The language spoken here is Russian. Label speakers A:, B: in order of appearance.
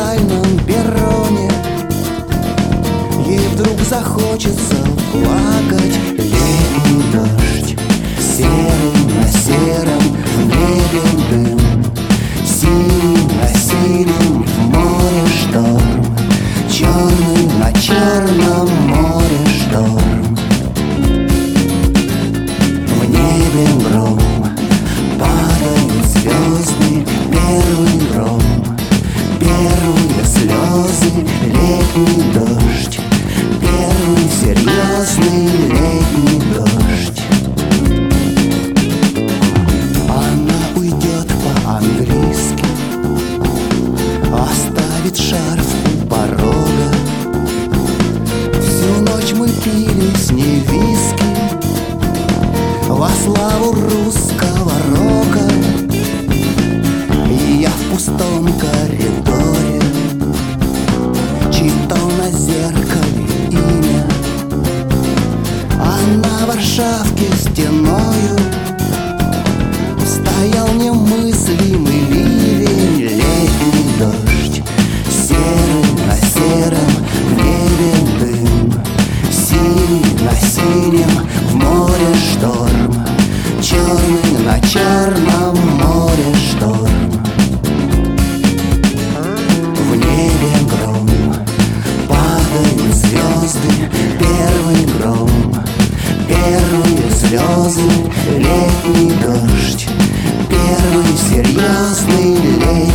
A: вокзальном перроне ей вдруг захочется плакать. Летний дождь, серый на сером, в небе дым, синий на синем, в море шторм, черный на черном море шторм. В небе гром, падают звезды, первый гром, первые слезы, летний дождь, первый серьезный летний дождь. Она уйдет по-английски, оставит шарф у порога. Всю ночь мы пили с ней виски во славу русского рока. И я в пустом коридоре читал на зеркале имя. А на Варшавке стеною стоял немыслимый ливень. Летний дождь, серый на сером, в небе дым, синий на синем, в море шторм, черный на черном море шторм. В небе гром, падают звезды, первый гром, первые слезы, летний дождь, первый серьезный летний